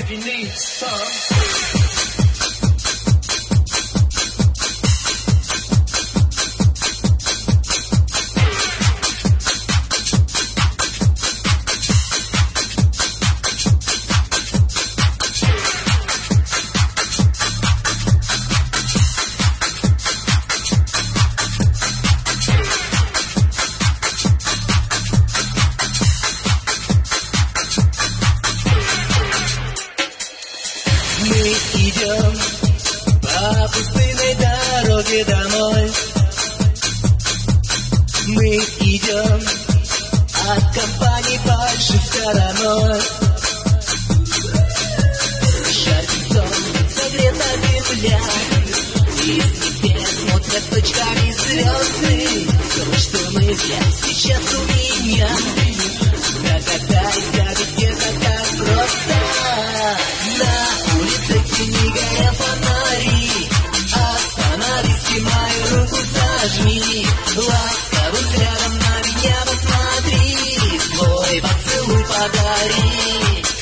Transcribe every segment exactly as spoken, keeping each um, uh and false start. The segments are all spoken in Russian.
if you need some. Мы идем по пустынной дороге домой. Мы идем от компаний больших стороной. Жарким согрета земля, и с небес смотрят точками звезды. То, что мы взяли сейчас у меня, прогадай, скажет где-то так просто. На улице тени горят фонари, остановись и мою руку зажми. Ласковым взглядом на меня посмотри, свой поцелуй подари.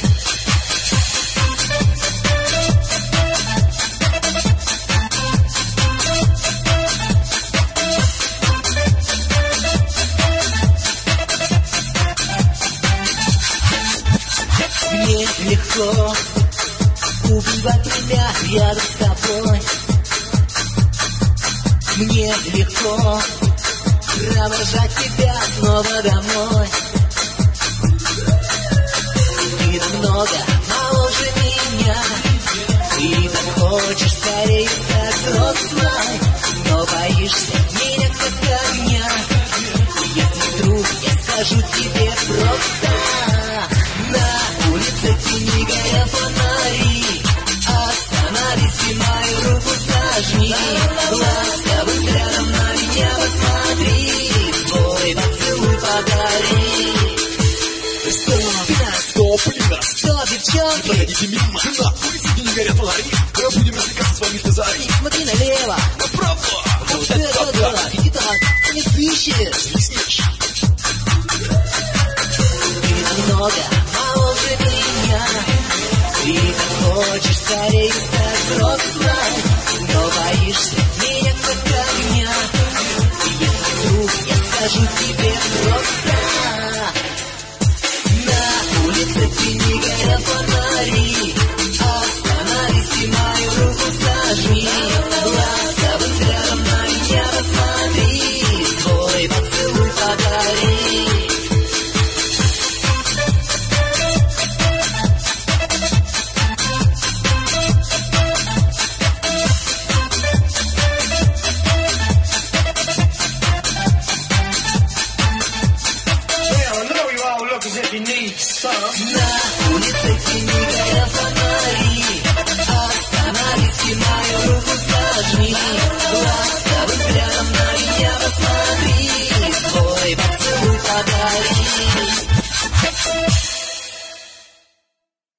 Мне легко убивать тебя рядом с тобой. Мне легко провожать тебя снова домой. Ты намного моложе меня, и так хочешь скорее стать взрослой, но боишься меня как огня. Если вдруг я скажу тебе просто: на улице тени горят фонари, остановись и мою руку зажми. Ласковым взглядом на меня посмотри, свой поцелуй подари. Стоп, стоп, Лина! Что, девчонки? Не проходите мимо! На улице тени горят фонари, мы будем развлекаться с вами до зари. Смотри налево! Направо! Вот это да! Иди так, ты не слышишь? Свистнешь! Ты намного моложе меня, и так хочешь скорее стать взрослой, но боишься меня как огня. Если вдруг я скажу тебе просто: на улице тени горят фонари, остановись и мою руку зажми. Ласковым взглядом на меня посмотри, свой поцелуй подари. If you need some. На улице тени горят фонари, остановись и мою руку зажми. Ласковым взглядом на меня посмотри, свой поцелуй подари.